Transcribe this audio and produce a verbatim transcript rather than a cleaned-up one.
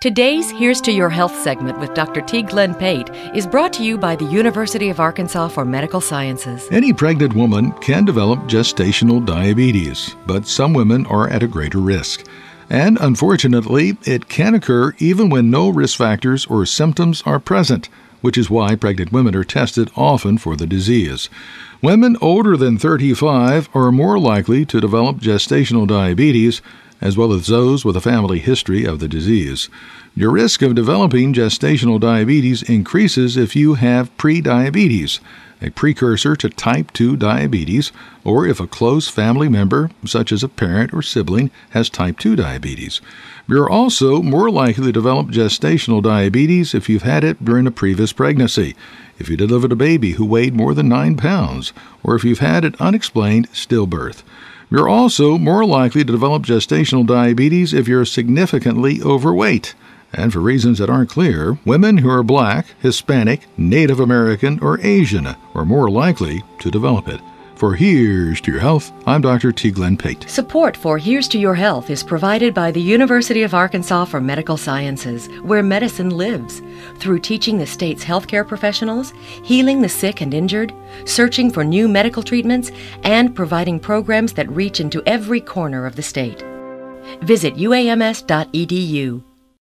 Today's Here's to Your Health segment with Doctor T. Glenn Pate is brought to you by the University of Arkansas for Medical Sciences. Any pregnant woman can develop gestational diabetes, but some women are at a greater risk. And unfortunately, it can occur even when no risk factors or symptoms are present, which is why pregnant women are tested often for the disease. Women older than thirty-five are more likely to develop gestational diabetes, as well as those with a family history of the disease. Your risk of developing gestational diabetes increases if you have prediabetes, a precursor to type two diabetes, or if a close family member, such as a parent or sibling, has type two diabetes. You're also more likely to develop gestational diabetes if you've had it during a previous pregnancy, if you delivered a baby who weighed more than nine pounds, or if you've had an unexplained stillbirth. You're also more likely to develop gestational diabetes if you're significantly overweight. And for reasons that aren't clear, women who are Black, Hispanic, Native American, or Asian are more likely to develop it. For Here's to Your Health, I'm Doctor T. Glenn Pate. Support for Here's to Your Health is provided by the University of Arkansas for Medical Sciences, where medicine lives, through teaching the state's healthcare professionals, healing the sick and injured, searching for new medical treatments, and providing programs that reach into every corner of the state. Visit U A M S dot E D U.